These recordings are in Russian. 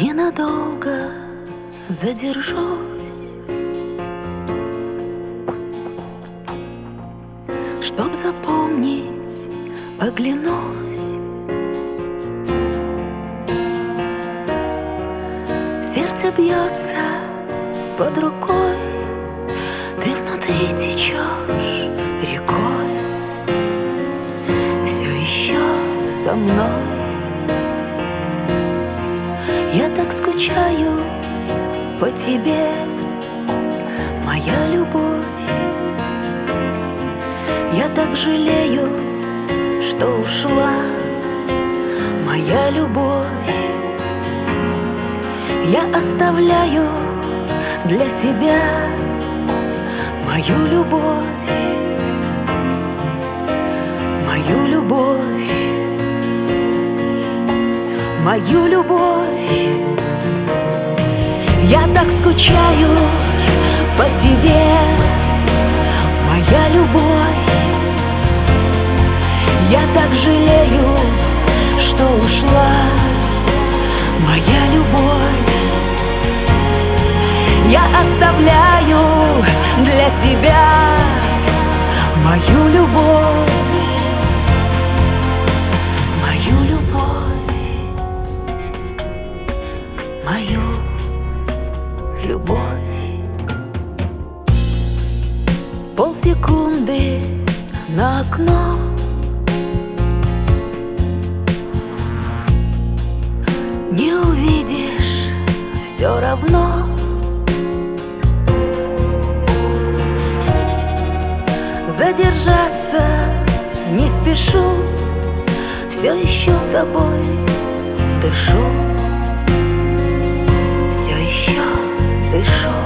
Ненадолго задержусь, чтоб запомнить, оглянусь. Сердце бьется под рукой, ты внутри течешь рекой, все еще со мной. Я так скучаю по тебе, моя любовь. Я так жалею, что ушла моя любовь. Я оставляю для себя мою любовь, мою любовь, мою любовь. Я так скучаю по тебе, моя любовь. Я так жалею, что ушла моя любовь. Я оставляю для себя мою любовь, мою любовь, мою любовь. Полсекунды на окно, не увидишь все равно. Задержаться не спешу, все еще тобой дышу, все еще дышу.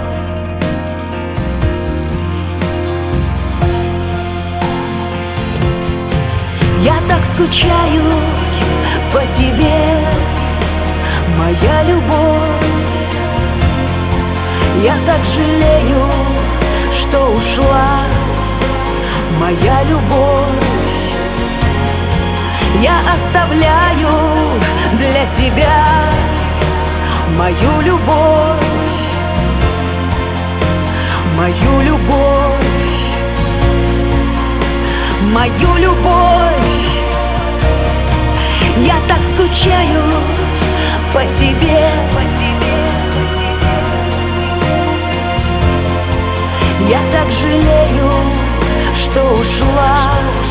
Я так скучаю по тебе, моя любовь. Я так жалею, что ушла моя любовь. Я оставляю для себя мою любовь, мою любовь, мою любовь. Я так скучаю по тебе, я так жалею, что ушла.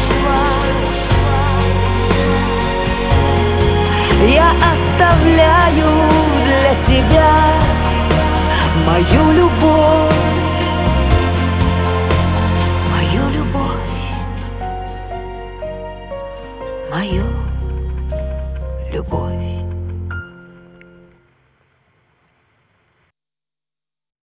Я оставляю для себя мою любовь, мою любовь, мою любовь.